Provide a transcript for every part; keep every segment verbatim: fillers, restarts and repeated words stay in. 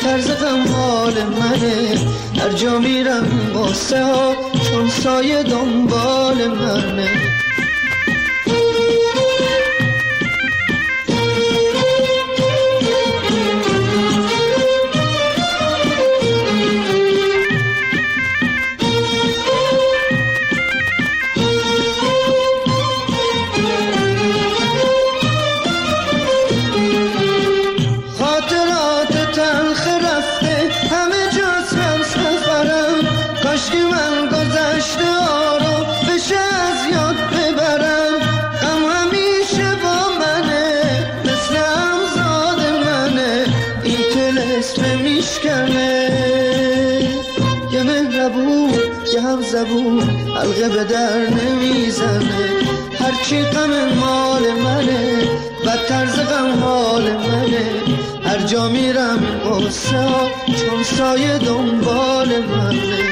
بدتر ز غم حال منه. هر جا میرم قصه ها چون سایه دنبال منه. زبون حلقه به در نمیزنه. هرچی غم مال منه بدتر ز غم حال منه. هر جا میرم قصه ها چون سایه دنبال منه.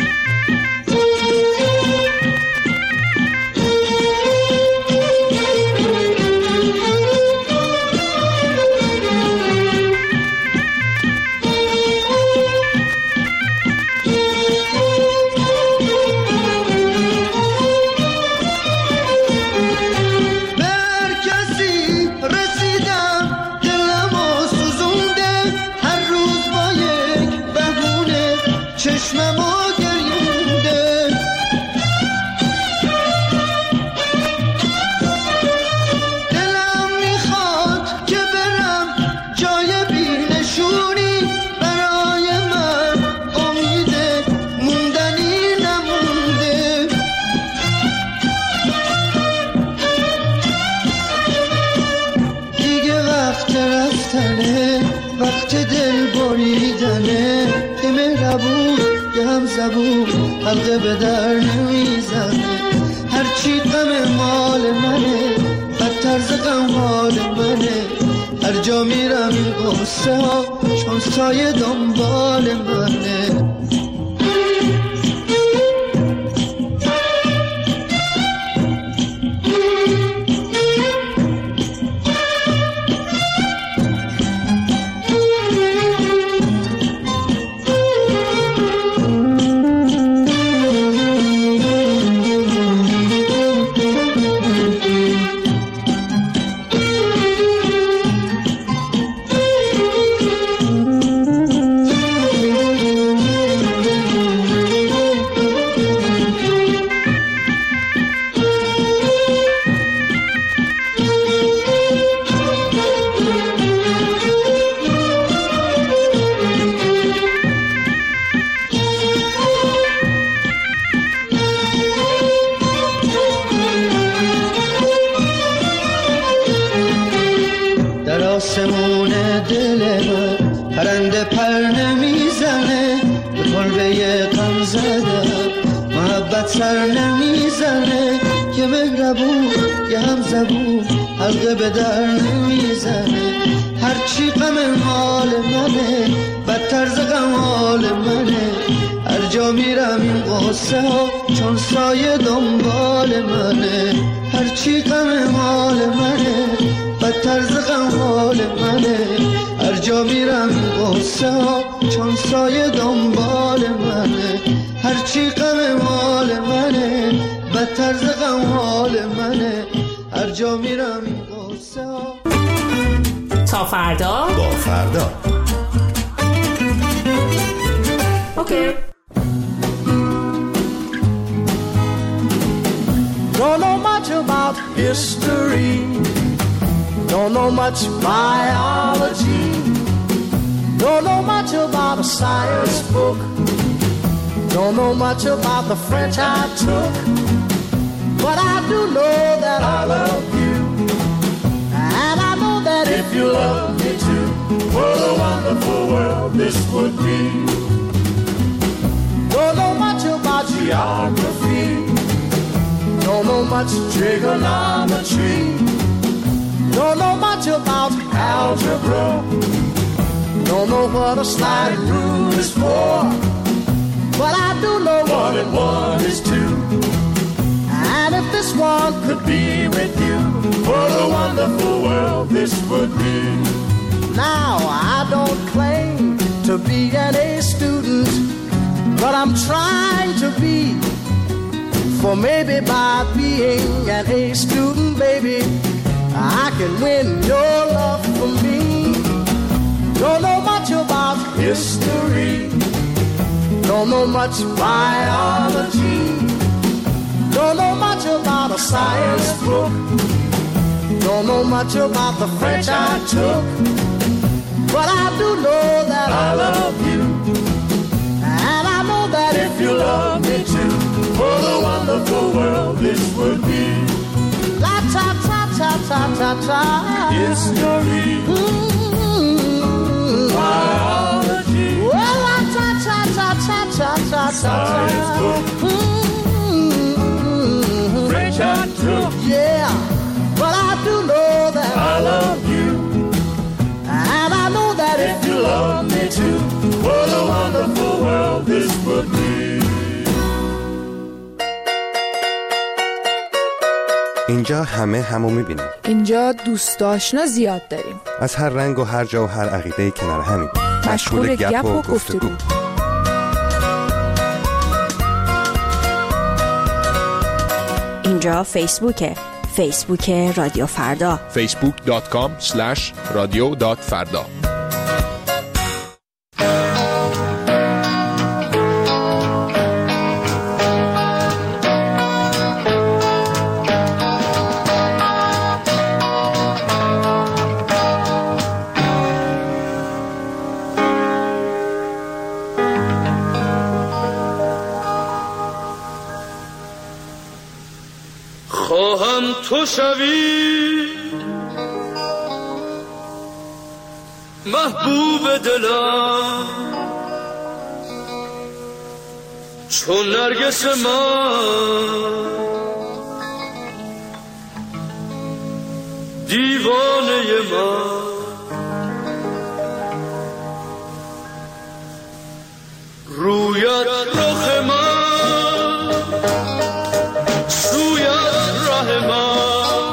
حلقه به در نمیزنه. هرچی غم مال منه بدتر ز غم حال منه. هر جا میرم این قصه ها چون سایه دنبال منه. حلقه به در نمیزنه. هرچی غم حال منه بدتر ز غم حال منه. هر جا میرم این قصه ها چون سایه دنبال منه. هرچی غم حال منه بدتر ز غم حال منه. هر جا میرم این قصه ها چون سایه دنبال منه. هرچی غم حال منه بدتر ز غم حال منه. هر جا میرم این قصه ها. تا فردا با فردا. اوکی. Don't know much about history, don't know much biology, don't know much about a science book, don't know much about the French I took, but I do know that I love you, and I know that if you love me too, what a wonderful world this would be. Don't know much about geography, don't know much trigonometry, don't know much about algebra, don't know what a sliding rule is for, but I do know one and one is two. And if this one could be with you, what a wonderful world this would be. Now I don't claim For maybe by being an A student, baby, I can win your love for me. Don't know much about history, don't know much biology, don't know much about a science book, don't know much about the French I took, but I do know that I love you, and I know that if you love me too, what a wonderful world this would be. La ta ta ta ta ta ta. History. Mm-hmm. Biology. Well, la ta ta ta ta ta ta ta. Science book. Mm-hmm. French I took. Yeah, but I do know that I love you, and I know that if you love me too, what a wonderful world this would be. اینجا همه همو میبینیم. اینجا دوست آشنا زیاد داریم. از هر رنگ و هر جا و هر عقیده کنار همیم. مشغول گپ و گفتگو. اینجا فیسبوکه. فیسبوک رادیو فردا. فیسبوک دات کام اسلش رادیو دات فردا. خواهم تو شوی محبوب دلم چون نرگس من دیوانه من رویت رخ من سویت ره من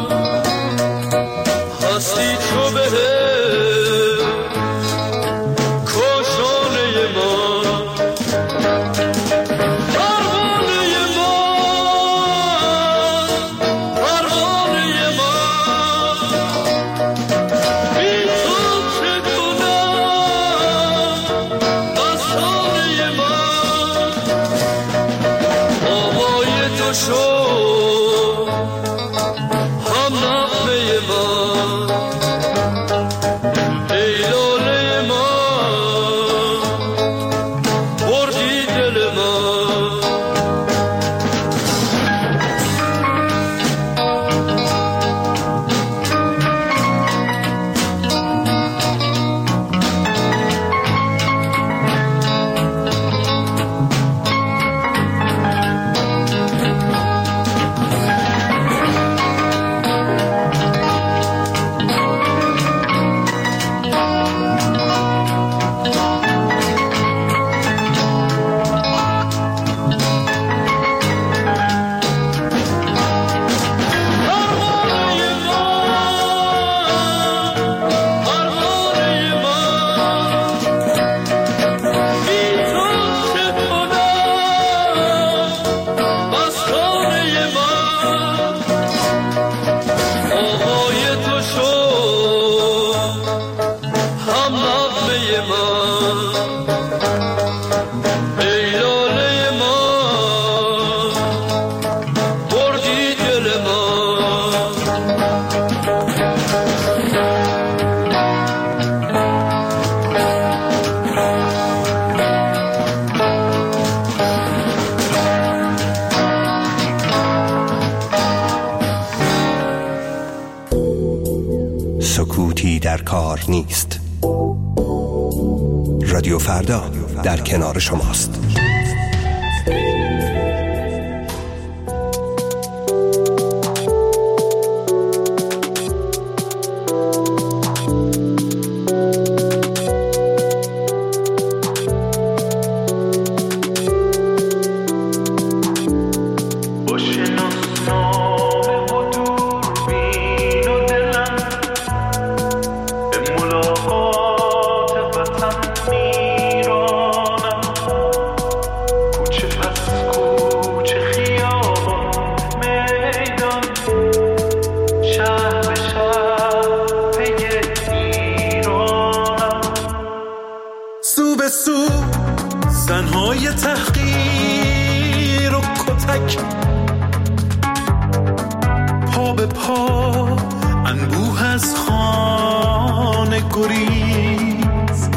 هستی تو بهه کاشانه من پروانه من پروانه من بی تو چه کنم بسانه من آوای تو شد سکوتی در کار نیست. رادیو فردا در کنار شماست. ملاقات وطن میرانم به سو زنهای تحقیر و کتک، پا به پا انبوه از خانه گریز،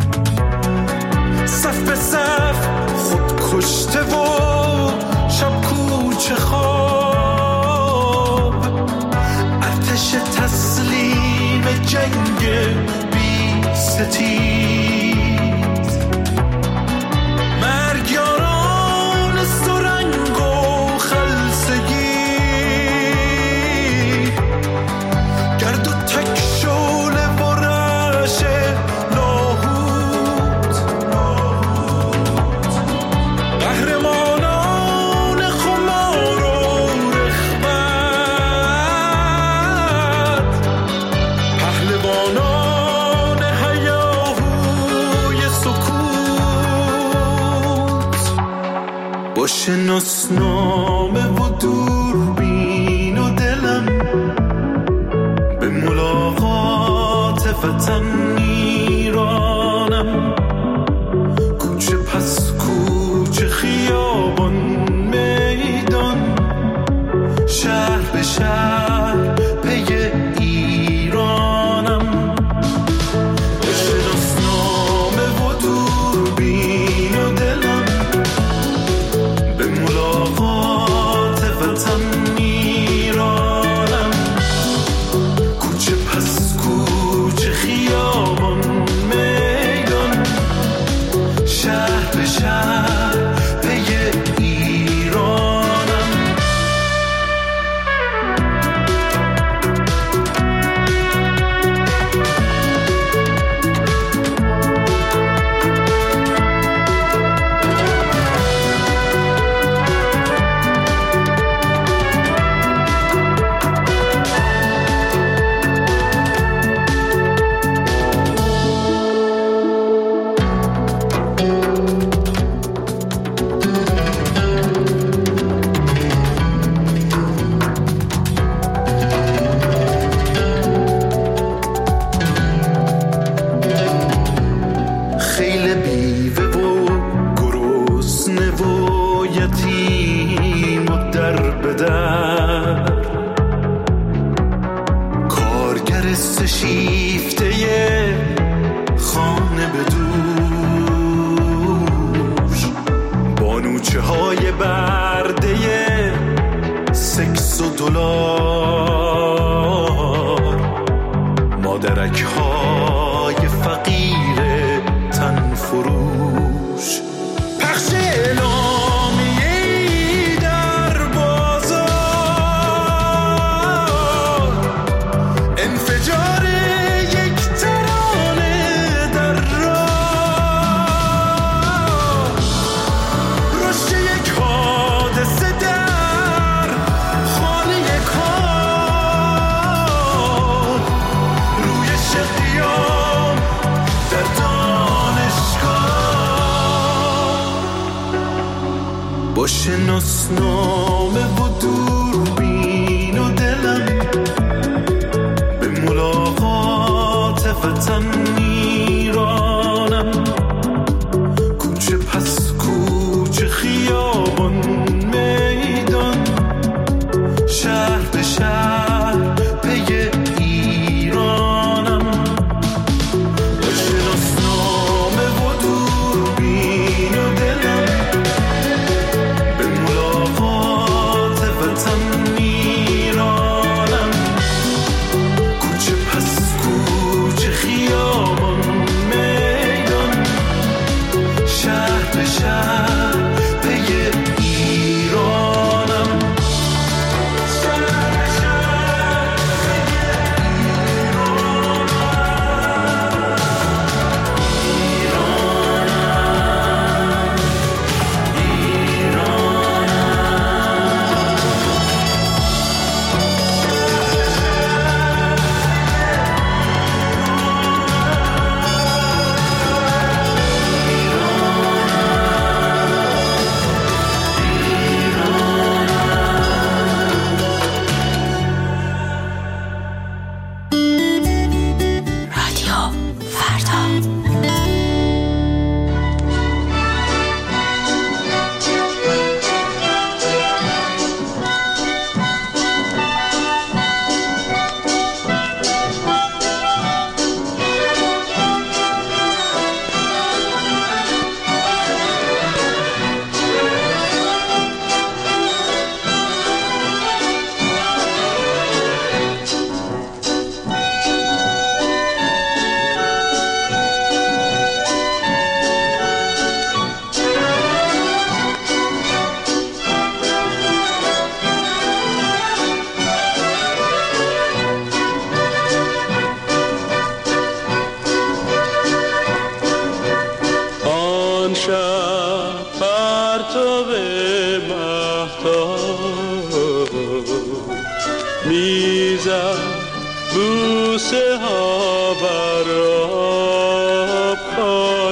صف به صف خود کشته و شب کوچه خواب، ارتش تسلیم جنگ بی ستیز، مرگیاران سرنگ و خلسگی، گرد و تک شعله و رعش لاهوت، قهرمانان خمار و رغبت، پهلوانان هیاهوی سکوت، با شناسنامه و دوربین و دلم به ملاقات وطن میرانم، کوچه پس کوچه، خیابان میدان، شهر به شهر پی ایرانم، به شناسنامه و دوربین و دلم به ملاقات وطن میرانم، کوچه پس کوچه، خیابان میدان، شهر به شهر پی ایرانم. خیل بیوه و گرسنه و یتیم و در به در، کارگر سشیفته خانه به دوش، بانوچه های برده سکس و دلار، مادرک های فقیر تن فروش، پخش اعلامیه‌ای در بازار، انفجار یک ترانه در راه، رشد یک حادثه در خانه کار، روی شقیام در با شناسنامه و دوربین و دلم به ملاقات وطن میرانم، کوچه پس کوچه، خیابان میدان، شهر به شهر پی ایرانم، با شناسنامه و دوربین و دلم به ملاقات وطن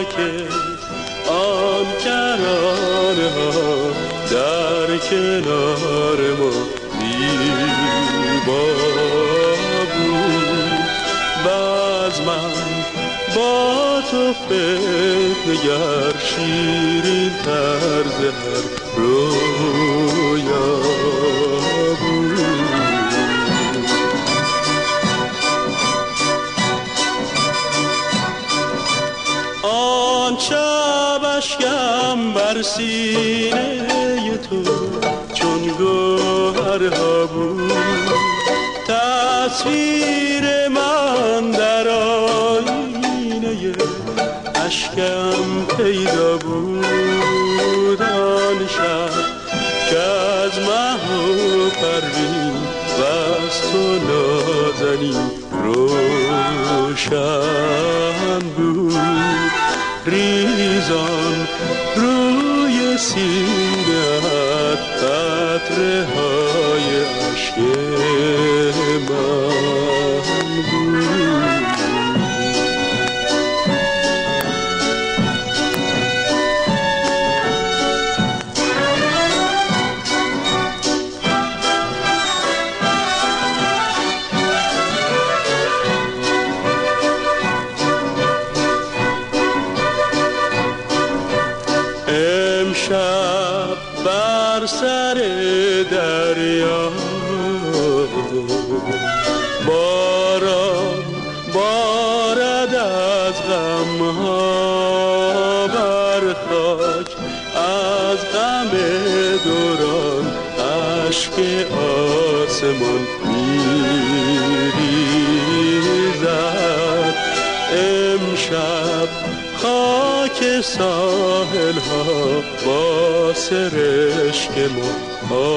خاک آن کرانه ها در کنار ما زیبا بود. باز من با تو فکر نگر شیرین طرز هر رویا بود. آن شب اشکم بر سینه تو چون گوهرها بود. تصویر من در آینه اشکم پیدا بود. آن شب که از مه و پروین و از تو نازنین روشن بود. ریزان روی سینه‌ات قطره های عشق من بود. امشب بر سر دریا باران بارد از غمها بر خاک از غم دوران اشک آسمان میریزد. امشب خاک ساحل ها با سرشک ما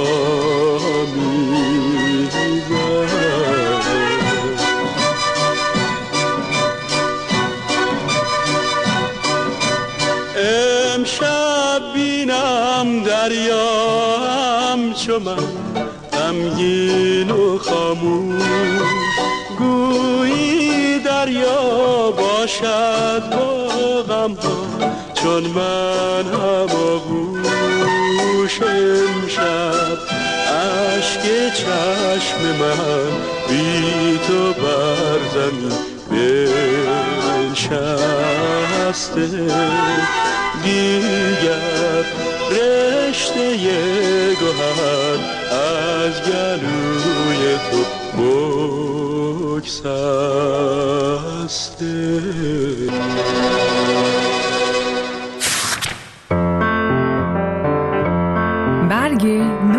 آمیزد. امشب بینم دریا همچو من غمگین و خاموش. گویی دریا باشد با غم ها چون من هماغوش. امشب اشک چشم من بی تو بر زمین بنشسته. دیگر رشته گوهر از گلوی تو بگسسته. برگ نو.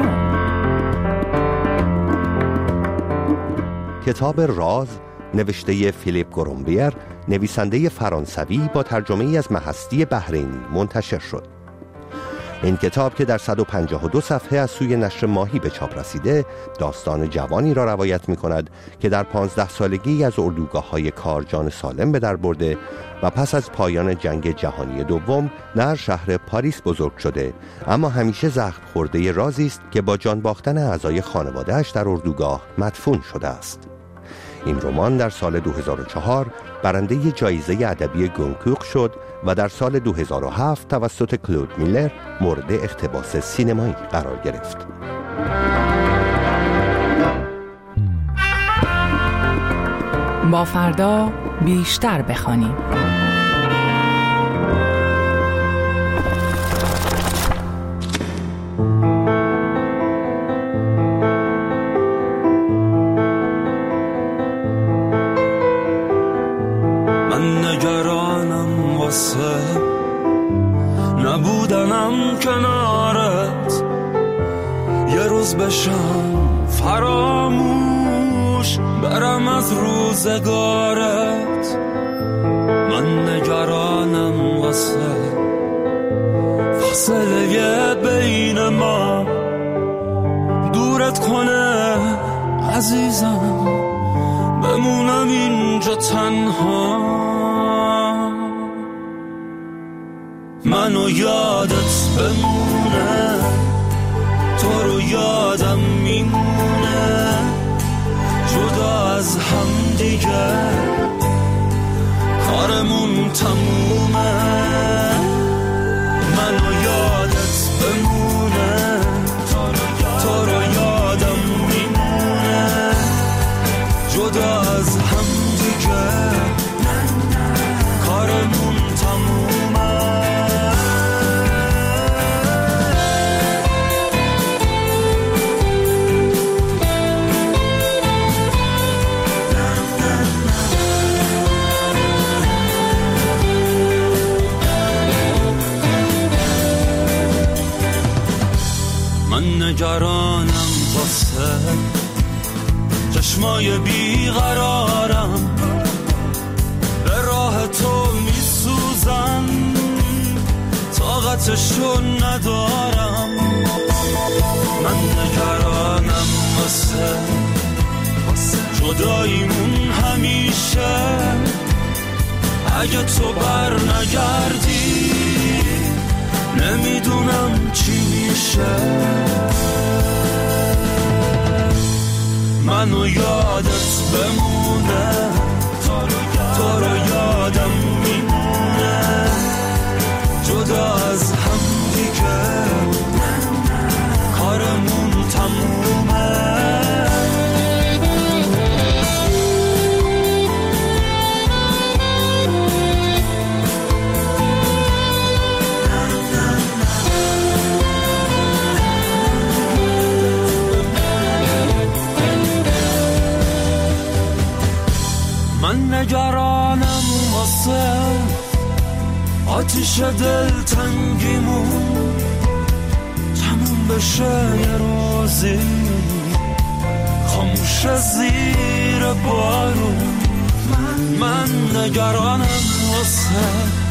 کتاب راز نوشته فیلیپ گرومبیر، نویسنده فرانسوی با ترجمه ای از مهستی بحرینی منتشر شد. این کتاب که در صد و پنجاه و دو صفحه از سوی نشر ماهی به چاپ رسیده، داستان جوانی را روایت می کند که در پانزده سالگی از اردوگاه‌های کار جان سالم به در برده و پس از پایان جنگ جهانی دوم در شهر پاریس بزرگ شده، اما همیشه زخم خورده رازی است که با جان باختن اعضای خانواده‌اش در اردوگاه مدفون شده است. این رمان در سال دو هزار و چهار برنده جایزه ادبی گونکوک شد و در سال دو هزار و هفت توسط کلود میلر مورد اقتباس سینمایی قرار گرفت. با فردا بیشتر بخوانیم. نبودنم کنارت یه روز بشم فراموش برم از روزگارت. من نگرانم واسه فاصله بین ما دورت کنه عزیزم، بمونم اینجا تنها. منو یادت بمونه، تو رو یادم میمونه، جدا از هم دیگه کارمون تمومه. نگرانم واسه چشمای بیقرارم، به راه تو میسوزم طاقتشو ندارم. من نگرانم واسه جداییمون همیشه، اگه تو بر نگردی نمیدونم چی میشه. منو یادت بمونه، تو رو یادم میمونه، جدا از هم دیگه کارمون تمومه. من نگرانم واسه آتیش دل تنگیمون تموم بشه یه روزی، خاموش زیر بارون. من نگرانم واسه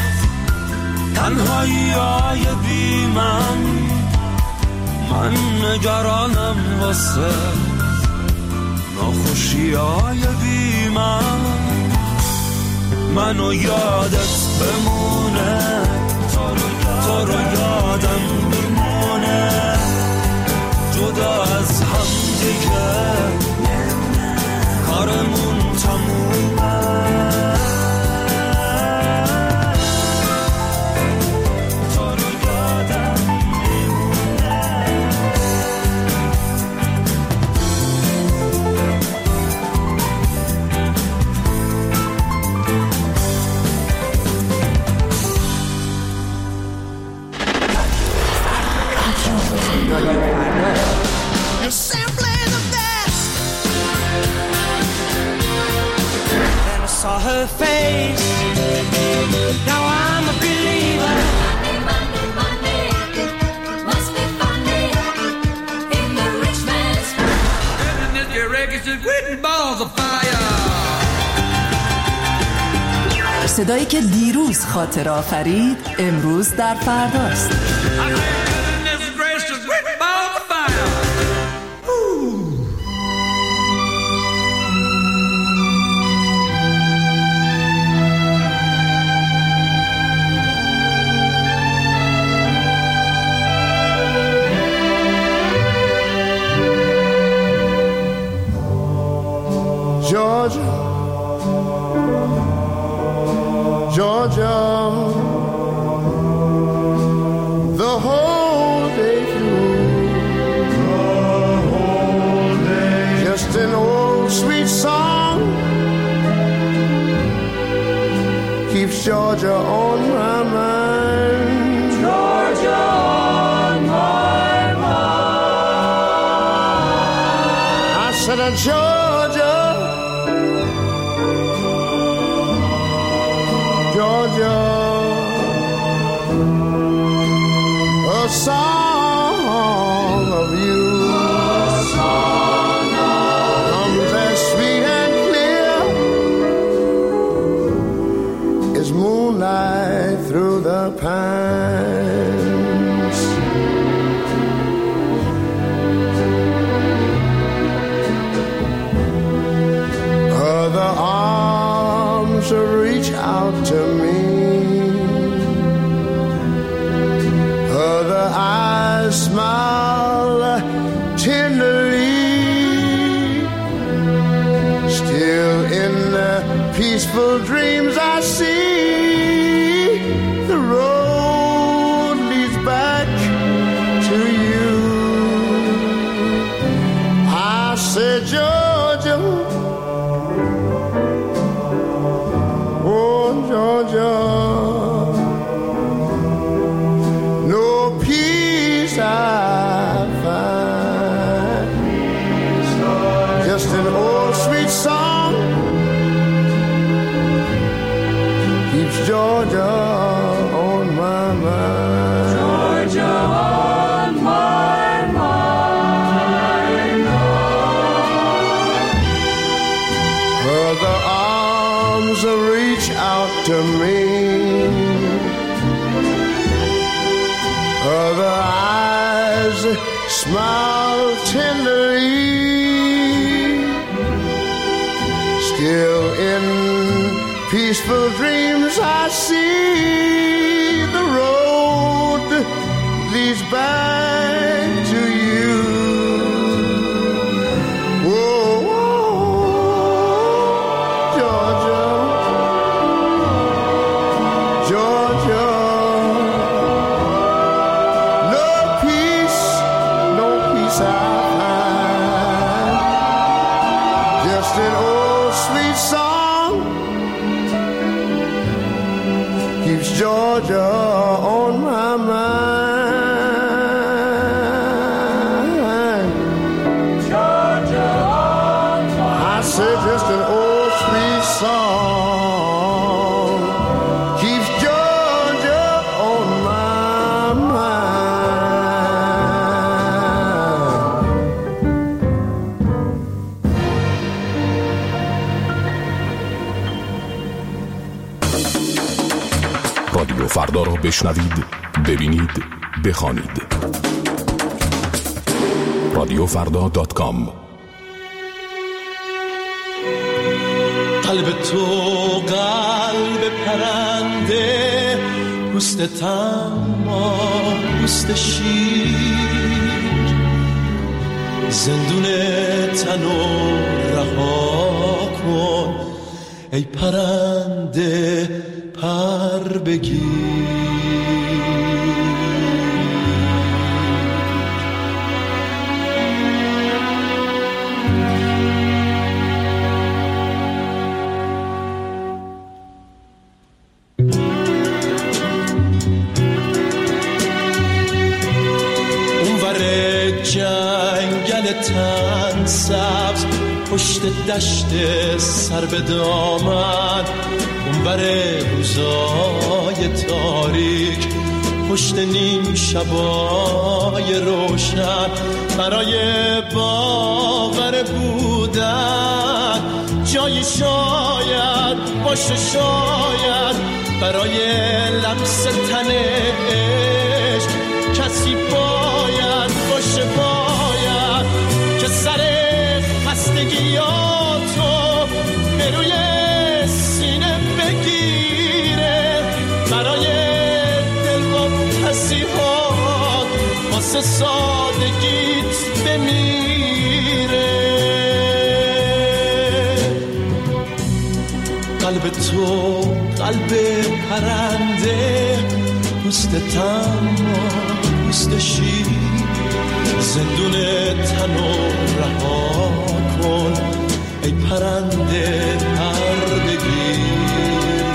تنهایی های بی من، من نگرانم واسه ناخوشی های بی من. منو یادت بمونه، تو رو یادم میمونه، جدا از هم دیگه کارمون تمومه. Saw her face. Now I'm a believer. Monday, Monday, Monday. It must be funny in the rich man's world. And this your records is written balls of fire. صدایی که دیروز خاطر آفرید امروز در فرداست. Georgia, Georgia, the whole day through, the whole day, just an old sweet song keeps Georgia on my mind. Georgia on my mind. I said, Georgia, Georgia, a song of you, a song comes as sweet and clear as moonlight through the pines. Other arms reach out to me, other eyes smile tenderly. Still in the peaceful dreams I see, the road leads back to you. I said, Georgia, oh Georgia, smile tenderly. Still in peaceful dreams I see the road leads back to you. Whoa, whoa, Georgia, Georgia. No peace, no peace I find. Just an old sweet song keeps Georgia on my mind. Georgia on my mind. I say just an old sweet song keeps Georgia on my mind. رادیو فردا را بشنوید، ببینید، بخوانید. رادیو فردا دات کام. قلب تو قلب پرنده، پوست تما پوست شیر، زندون تنو رها کن ای پرنده پر بگیر. اونور جنگل تن سبز، پشت دشت سر به دامن، اونور روزای تاریک، پشت نیم شبای روشن، برای باور بودن جایی شاید باشه، شاید برای لمس تن عشق کسی باید باشه، باید که سر خستگیاتو به روی سینه بگیره، برای دل با پسیحات واسه سادگیت بمیره. قلب تو قلب پرنده، پوست تما پوست شیر، زندون تنو رها کن ای پرنده پر بگیر.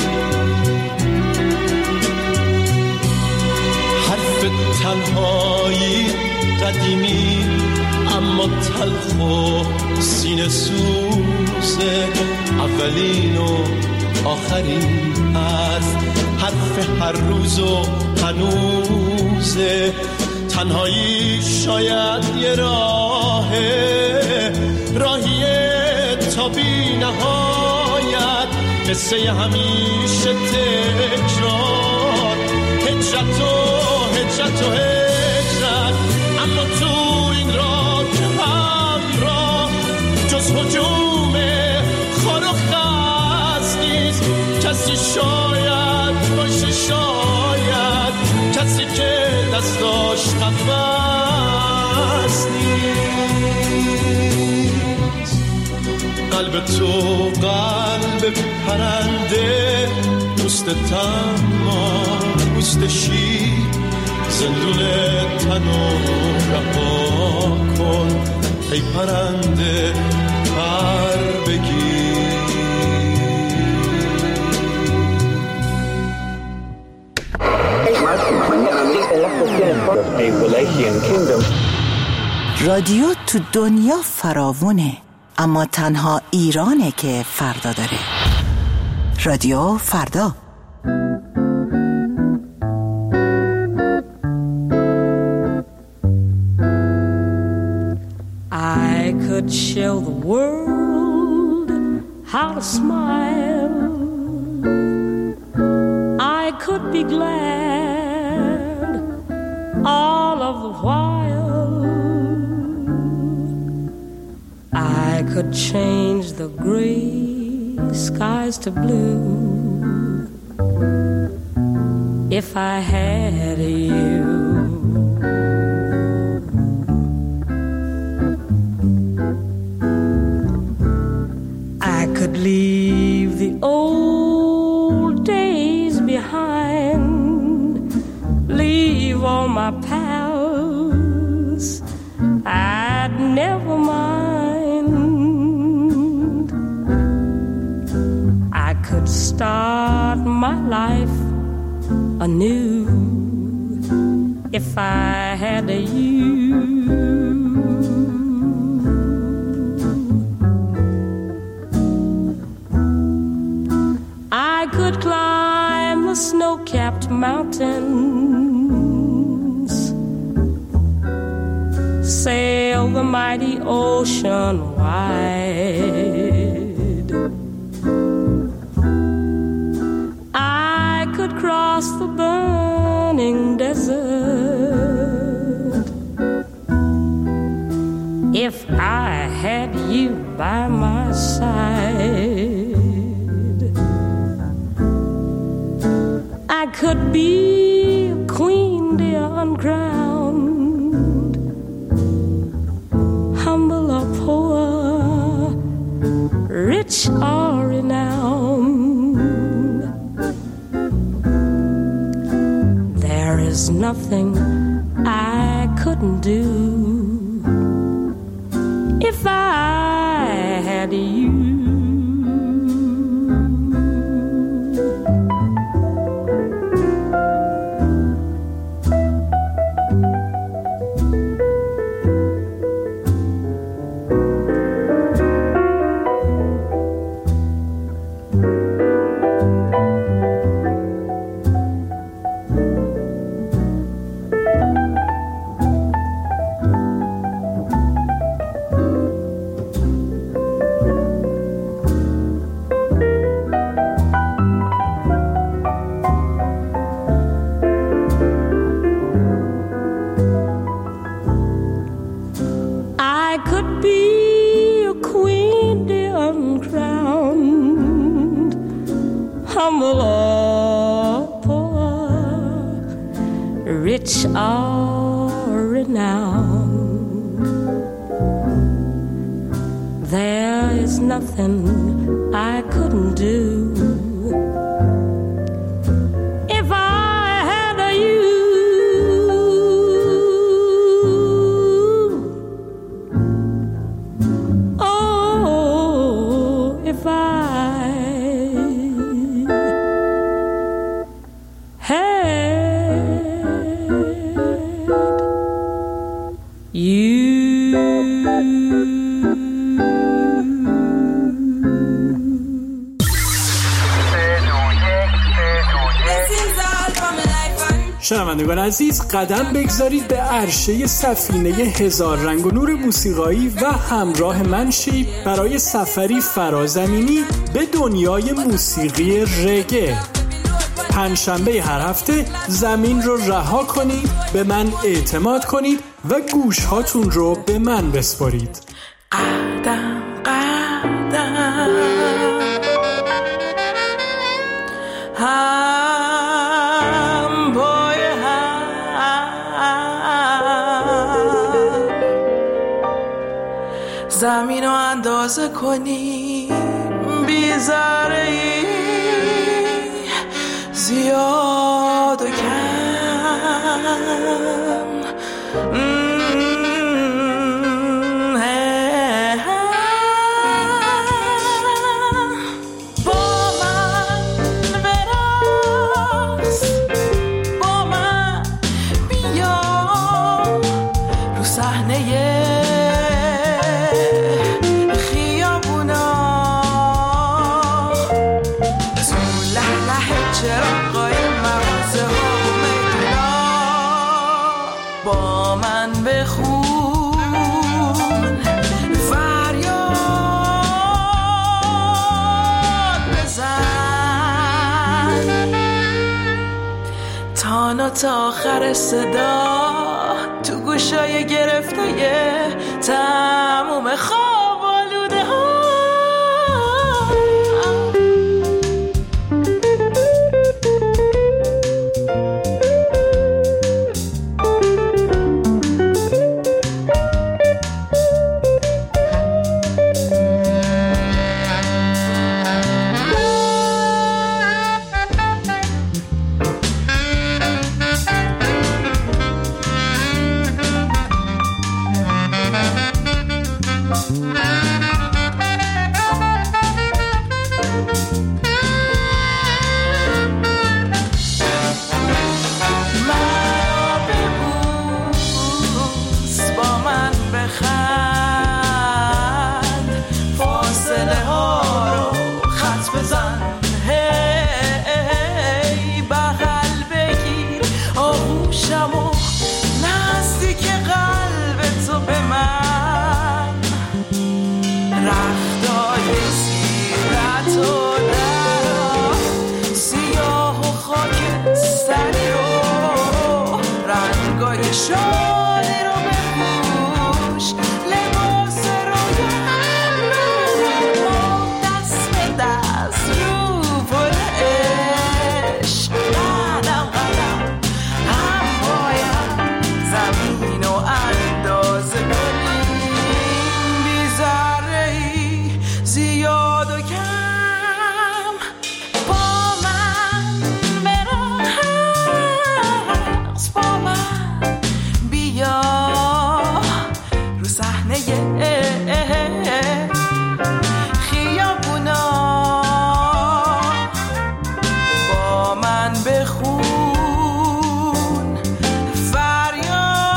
حرف تنهایی قدیمی اما تلخ و سینه سوزه، اولین و آخرین حرف، حرف هر روز و هنوزه. تنهایی شاید یه راهه، راهیه تا بی نهایت، قصه همیشه تکرار، هجرت و هجرت و هجرت. اما تو این راه که همراه جز هجوم خار و خز نیست، کسی شاید باشه، شاید کسی که دستاش قفص نیست. قلب تو قلب پرنده، پوست تما پوست شیر، زندون تنو رها کن ای پرنده پر بگیر. رادیو تو دنیا فراوونه، اما تنها ایرانه که فردا داره. رادیو فردا. I could show the world how to smile. I could be glad all of the while. could change the gray skies to blue if I had you. I could leave the old days behind, leave all my pals, I'd never mind. I could start my life anew if I had a you. I could climb the snow-capped mountains, sail the mighty ocean wide. I could cross the burning desert if I had you by my side. I could be a queen, dear, uncrowned, humble or poor, rich or renowned. There is nothing I couldn't do if I had you. Humble or poor, rich or renowned, there is nothing I couldn't do if I had a you. Oh, if I شنوندگان عزیز، قدم بگذارید به عرشه سفینه هزار رنگ و نور موسیقایی و همراه من شید برای سفری فرازمینی به دنیای موسیقی رگه. پنجشنبه هر هفته زمین رو رها کنید، به من اعتماد کنید و گوش هاتون رو به من بسپارید. قدم قدم هم پای هم زمین رو اندازه کنی، بیزاره ای زیاد و کم. تا آخر صدا تو گوشای گرفته تموم خواب آلوده شالی رو بپوش لباس رویم رو دست به دست رو پر عشق قدم قدم هم باید زمین و اندازه کنیم بی ذره ای زیاد و کم با من برو هرز با من بیا رو صحنه خیابونا با من بخون فریاد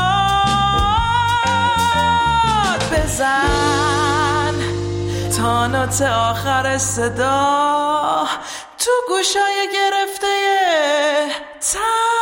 بزن تا نوت آخر صدا تو گوشای گرفته تن